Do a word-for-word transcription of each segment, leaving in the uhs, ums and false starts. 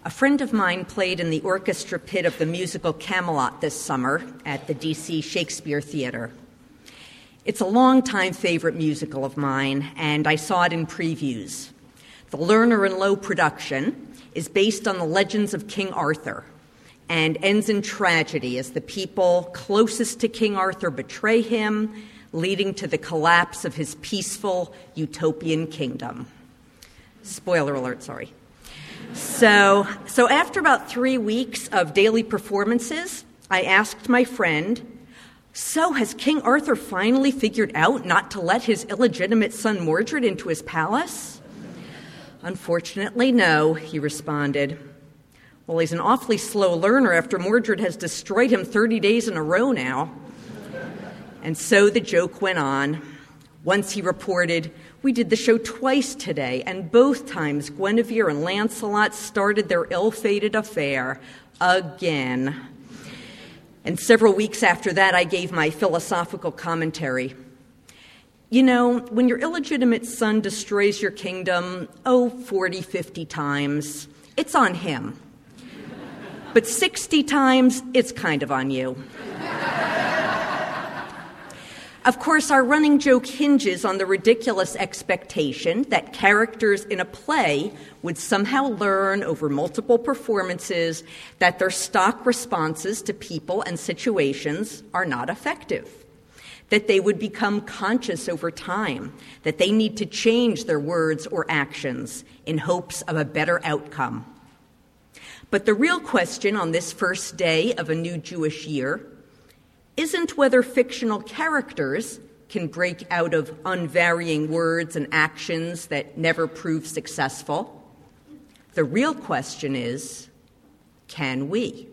A friend of mine played in the orchestra pit of the musical Camelot this summer at the D C Shakespeare Theater. It's a longtime favorite musical of mine, and I saw it in previews. The Lerner and Loewe production is based on the legends of King Arthur and ends in tragedy as the people closest to King Arthur betray him, leading to the collapse of his peaceful utopian kingdom. Spoiler alert, sorry. So, so after about three weeks of daily performances, I asked my friend, so has King Arthur finally figured out not to let his illegitimate son Mordred into his palace? Unfortunately, no, he responded. Well, he's an awfully slow learner after Mordred has destroyed him thirty days in a row now. And so the joke went on. Once he reported, we did the show twice today, and both times Guinevere and Lancelot started their ill-fated affair again. And several weeks after that, I gave my philosophical commentary. You know, when your illegitimate son destroys your kingdom, oh, forty, fifty times, it's on him. But sixty times, it's kind of on you. Of course, our running joke hinges on the ridiculous expectation that characters in a play would somehow learn over multiple performances that their stock responses to people and situations are not effective, that they would become conscious over time, that they need to change their words or actions in hopes of a better outcome. But the real question on this first day of a new Jewish year isn't whether fictional characters can break out of unvarying words and actions that never prove successful. The real question is, can we?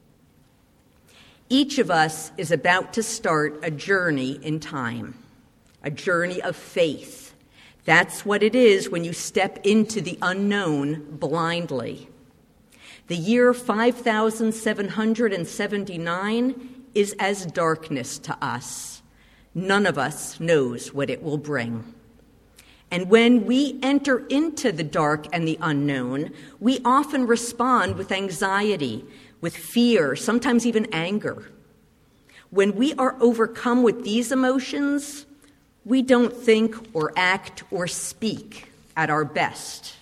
Each of us is about to start a journey in time, a journey of faith. That's what it is when you step into the unknown blindly. The year five thousand seven hundred seventy-nine is as darkness to us. None of us knows what it will bring. And when we enter into the dark and the unknown, we often respond with anxiety, with fear, sometimes even anger. When we are overcome with these emotions, we don't think or act or speak at our best.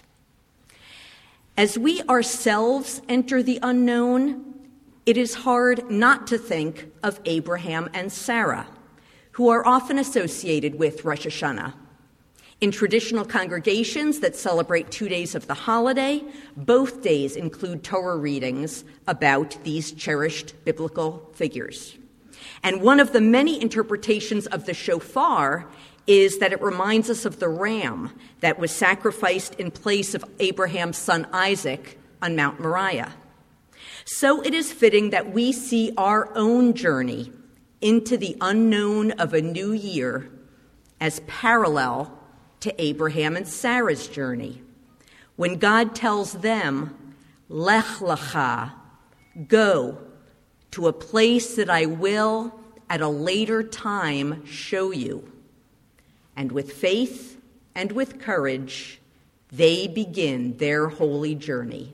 As we ourselves enter the unknown, it is hard not to think of Abraham and Sarah, who are often associated with Rosh Hashanah. In traditional congregations that celebrate two days of the holiday, both days include Torah readings about these cherished biblical figures. And one of the many interpretations of the shofar is that it reminds us of the ram that was sacrificed in place of Abraham's son Isaac on Mount Moriah. So it is fitting that we see our own journey into the unknown of a new year as parallel to Abraham and Sarah's journey, when God tells them, Lech lecha, go to a place that I will at a later time show you. And with faith and with courage, they begin their holy journey.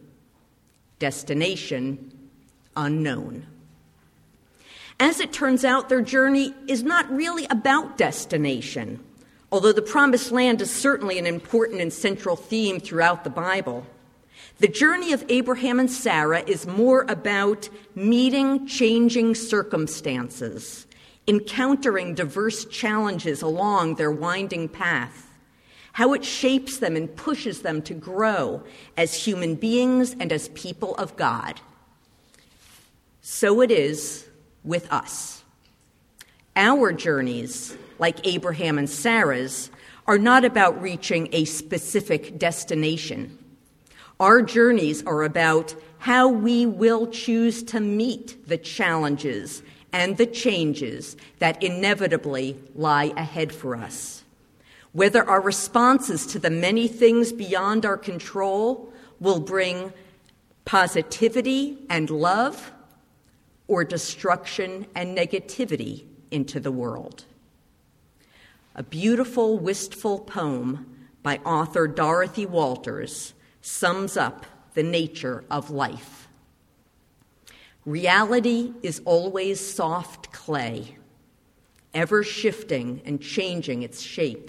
Destination unknown. As it turns out, their journey is not really about destination, although the Promised Land is certainly an important and central theme throughout the Bible. The journey of Abraham and Sarah is more about meeting changing circumstances, encountering diverse challenges along their winding path, how it shapes them and pushes them to grow as human beings and as people of God. So it is with us. Our journeys, like Abraham and Sarah's, are not about reaching a specific destination. Our journeys are about how we will choose to meet the challenges and the changes that inevitably lie ahead for us. Whether our responses to the many things beyond our control will bring positivity and love or destruction and negativity into the world. A beautiful, wistful poem by author Dorothy Walters sums up the nature of life. Reality is always soft clay, ever shifting and changing its shape.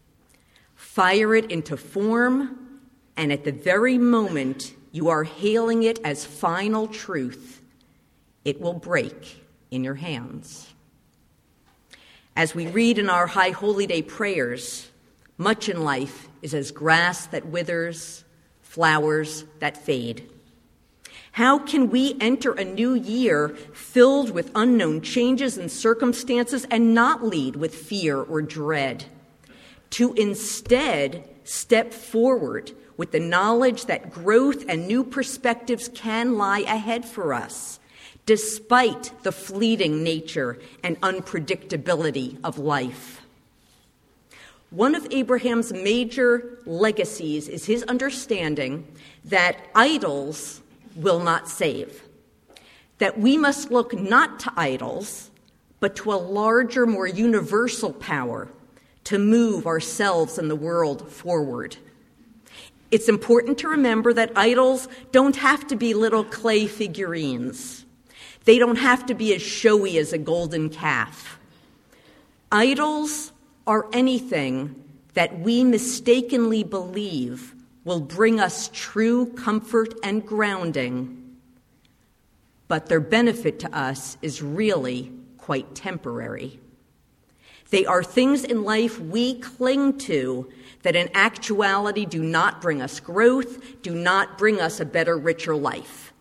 Fire it into form, and at the very moment you are hailing it as final truth, it will break in your hands. As we read in our High Holy Day prayers, much in life is as grass that withers, flowers that fade. How can we enter a new year filled with unknown changes and circumstances and not lead with fear or dread? To instead step forward with the knowledge that growth and new perspectives can lie ahead for us, despite the fleeting nature and unpredictability of life. One of Abraham's major legacies is his understanding that idols will not save, that we must look not to idols, but to a larger, more universal power to move ourselves and the world forward. It's important to remember that idols don't have to be little clay figurines. They don't have to be as showy as a golden calf. Idols are anything that we mistakenly believe will bring us true comfort and grounding, but their benefit to us is really quite temporary. They are things in life we cling to that in actuality do not bring us growth, do not bring us a better, richer life.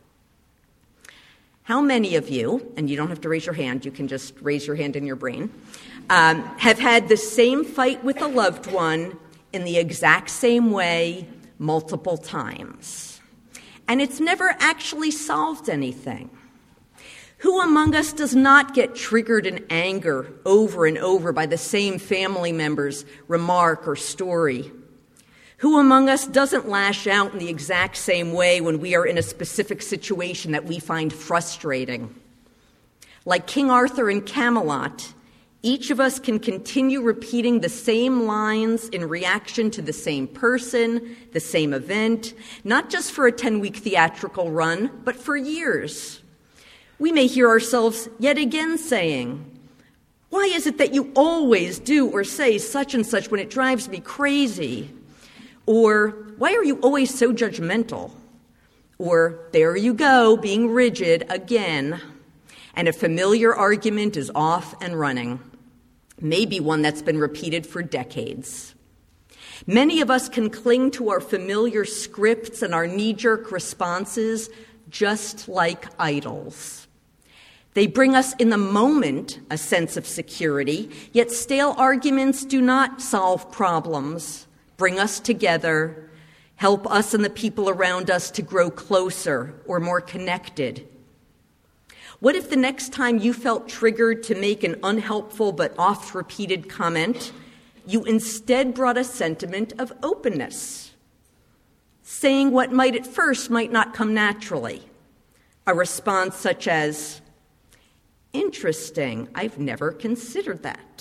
How many of you, and you don't have to raise your hand, you can just raise your hand in your brain, um, have had the same fight with a loved one in the exact same way multiple times? And it's never actually solved anything. Who among us does not get triggered in anger over and over by the same family member's remark or story? Who among us doesn't lash out in the exact same way when we are in a specific situation that we find frustrating? Like King Arthur in Camelot, each of us can continue repeating the same lines in reaction to the same person, the same event, not just for a ten-week theatrical run, but for years. We may hear ourselves yet again saying, "Why is it that you always do or say such and such when it drives me crazy?" Or, "Why are you always so judgmental?" Or, "There you go, being rigid again." And a familiar argument is off and running, maybe one that's been repeated for decades. Many of us can cling to our familiar scripts and our knee-jerk responses just like idols. They bring us in the moment a sense of security, yet stale arguments do not solve problems, bring us together, help us and the people around us to grow closer or more connected. What if the next time you felt triggered to make an unhelpful but oft-repeated comment, you instead brought a sentiment of openness, saying what might at first might not come naturally, a response such as, "Interesting, I've never considered that,"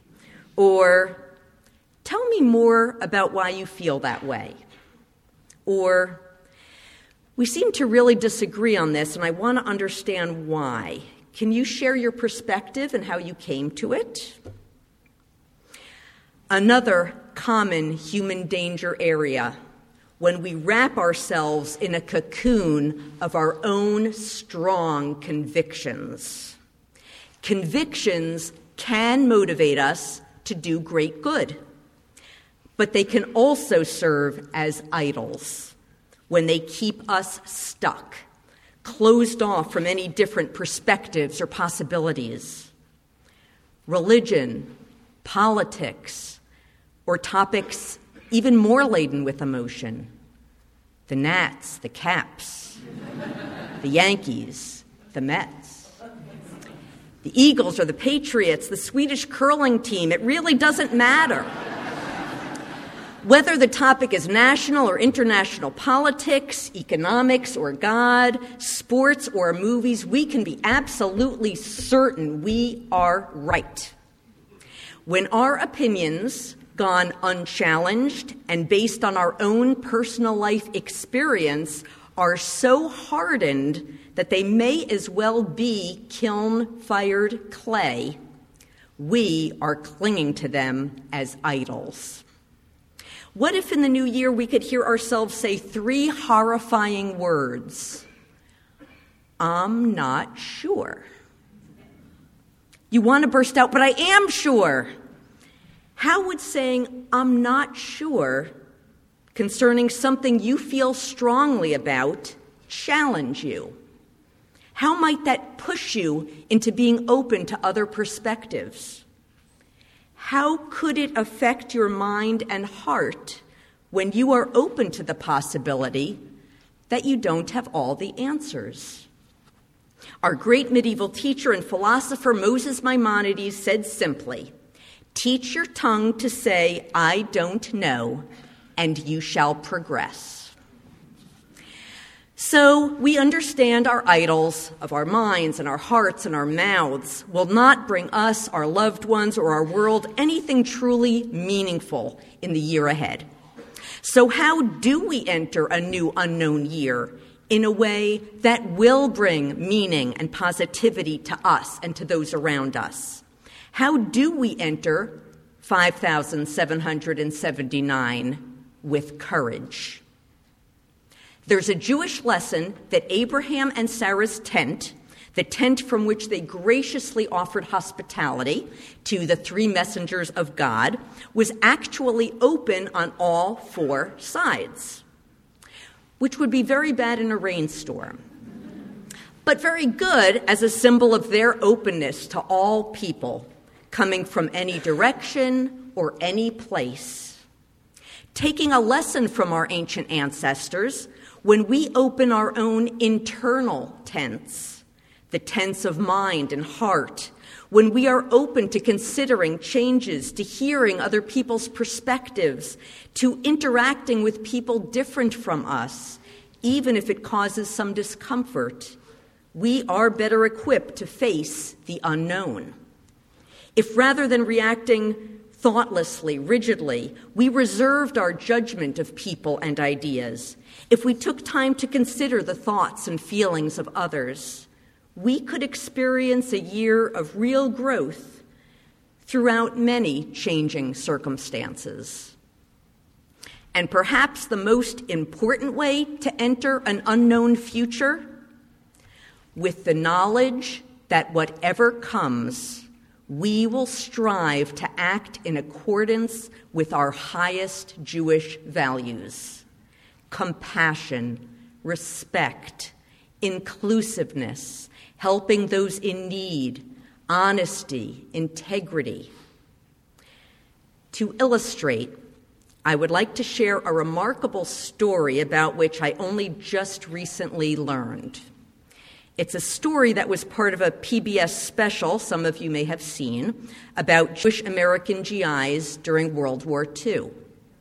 or "Tell me more about why you feel that way," or "We seem to really disagree on this, and I want to understand why. Can you share your perspective and how you came to it?" Another common human danger area, when we wrap ourselves in a cocoon of our own strong convictions. Convictions can motivate us to do great good, but they can also serve as idols when they keep us stuck, closed off from any different perspectives or possibilities. Religion, politics, or topics even more laden with emotion. The Nats, the Caps, the Yankees, the Mets, the Eagles or the Patriots, the Swedish curling team. It really doesn't matter. Whether the topic is national or international politics, economics or God, sports or movies, we can be absolutely certain we are right. When our opinions, gone unchallenged and based on our own personal life experience, are so hardened that they may as well be kiln-fired clay. We are clinging to them as idols. What if in the new year we could hear ourselves say three horrifying words? I'm not sure. You want to burst out, but I am sure. How would saying, I'm not sure, concerning something you feel strongly about, challenge you? How might that push you into being open to other perspectives? How could it affect your mind and heart when you are open to the possibility that you don't have all the answers? Our great medieval teacher and philosopher Moses Maimonides said simply, "Teach your tongue to say, 'I don't know,' and you shall progress." So we understand our idols of our minds and our hearts and our mouths will not bring us, our loved ones, or our world anything truly meaningful in the year ahead. So how do we enter a new unknown year in a way that will bring meaning and positivity to us and to those around us? How do we enter five thousand seven hundred seventy-nine with courage? There's a Jewish lesson that Abraham and Sarah's tent, the tent from which they graciously offered hospitality to the three messengers of God, was actually open on all four sides, which would be very bad in a rainstorm, but very good as a symbol of their openness to all people, coming from any direction or any place. Taking a lesson from our ancient ancestors, when we open our own internal tents, the tents of mind and heart, when we are open to considering changes, to hearing other people's perspectives, to interacting with people different from us, even if it causes some discomfort, we are better equipped to face the unknown. If rather than reacting thoughtlessly, rigidly, we reserved our judgment of people and ideas, if we took time to consider the thoughts and feelings of others, we could experience a year of real growth throughout many changing circumstances. And perhaps the most important way to enter an unknown future, with the knowledge that whatever comes, we will strive to act in accordance with our highest Jewish values: compassion, respect, inclusiveness, helping those in need, honesty, integrity. To illustrate, I would like to share a remarkable story about which I only just recently learned. It's a story that was part of a P B S special, some of you may have seen, about Jewish American G Is during World War Two.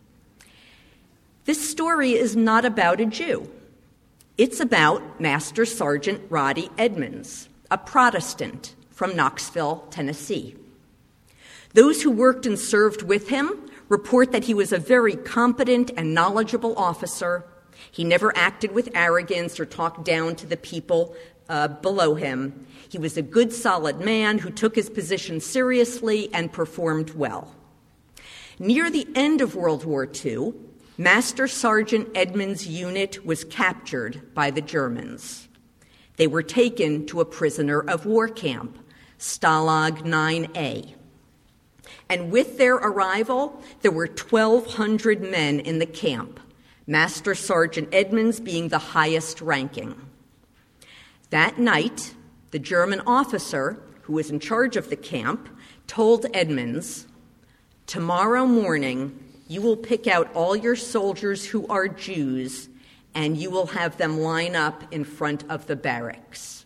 This story is not about a Jew. It's about Master Sergeant Roddy Edmonds, a Protestant from Knoxville, Tennessee. Those who worked and served with him report that he was a very competent and knowledgeable officer. He never acted with arrogance or talked down to the people uh, below him. He was a good, solid man who took his position seriously and performed well. Near the end of World War Two, Master Sergeant Edmonds' unit was captured by the Germans. They were taken to a prisoner of war camp, Stalag nine A. And with their arrival, there were twelve hundred men in the camp, Master Sergeant Edmonds being the highest ranking. That night, the German officer who was in charge of the camp told Edmonds, "Tomorrow morning, you will pick out all your soldiers who are Jews, and you will have them line up in front of the barracks."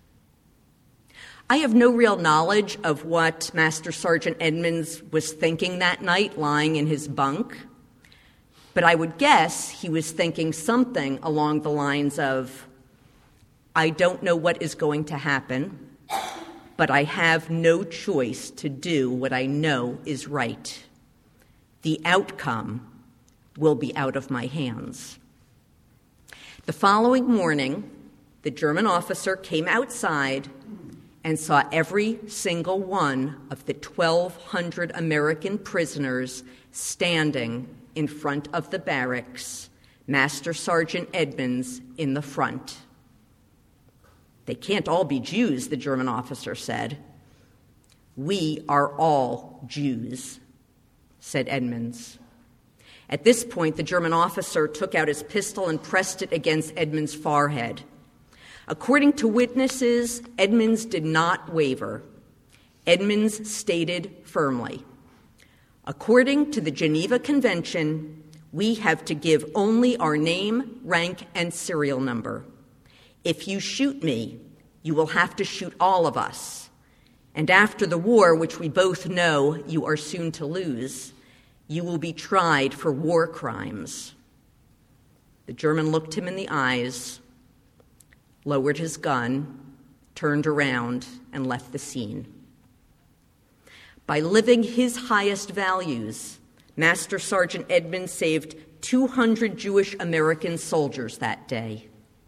I have no real knowledge of what Master Sergeant Edmonds was thinking that night lying in his bunk, but I would guess he was thinking something along the lines of, "I don't know what is going to happen, but I have no choice to do what I know is right. The outcome will be out of my hands." The following morning, the German officer came outside and saw every single one of the twelve hundred American prisoners standing in front of the barracks, Master Sergeant Edmonds in the front. "They can't all be Jews," the German officer said. "We are all Jews," said Edmonds. At this point, the German officer took out his pistol and pressed it against Edmonds' forehead. According to witnesses, Edmonds did not waver. Edmonds stated firmly, "According to the Geneva Convention, we have to give only our name, rank, and serial number. If you shoot me, you will have to shoot all of us. And after the war, which we both know you are soon to lose, you will be tried for war crimes." The German looked him in the eyes, lowered his gun, turned around, and left the scene. By living his highest values, Master Sergeant Edmonds saved two hundred Jewish American soldiers that day.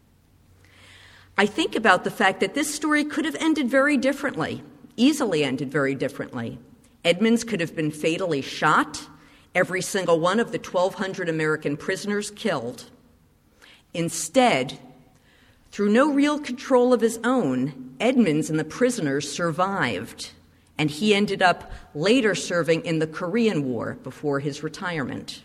I think about the fact that this story could have ended very differently, easily ended very differently. Edmonds could have been fatally shot, every single one of the twelve hundred American prisoners killed. Instead, through no real control of his own, Edmonds and the prisoners survived, and he ended up later serving in the Korean War before his retirement.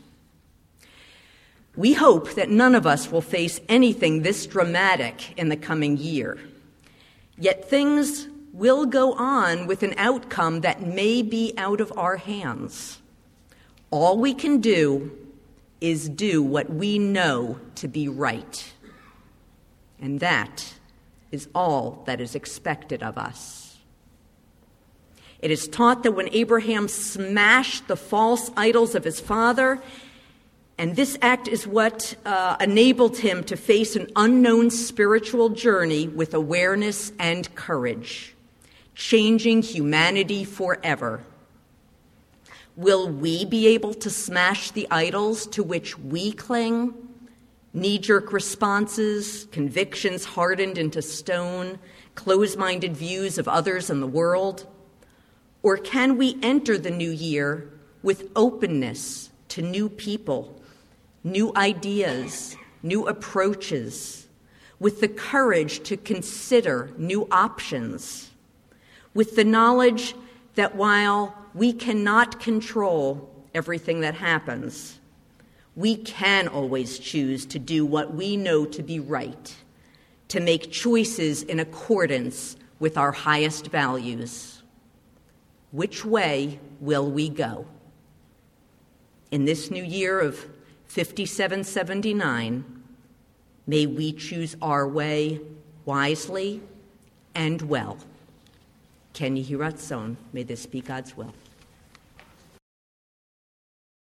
We hope that none of us will face anything this dramatic in the coming year. Yet things will go on with an outcome that may be out of our hands. All we can do is do what we know to be right. And that is all that is expected of us. It is taught that when Abraham smashed the false idols of his father, and this act is what uh, enabled him to face an unknown spiritual journey with awareness and courage, changing humanity forever. Will we be able to smash the idols to which we cling? Knee-jerk responses, convictions hardened into stone, closed-minded views of others and the world? Or can we enter the new year with openness to new people, new ideas, new approaches, with the courage to consider new options, with the knowledge that while we cannot control everything that happens, we can always choose to do what we know to be right, to make choices in accordance with our highest values. Which way will we go? In this new year of fifty-seven seventy-nine, may we choose our way wisely and well. Ken Yehi Ratzon, may this be God's will.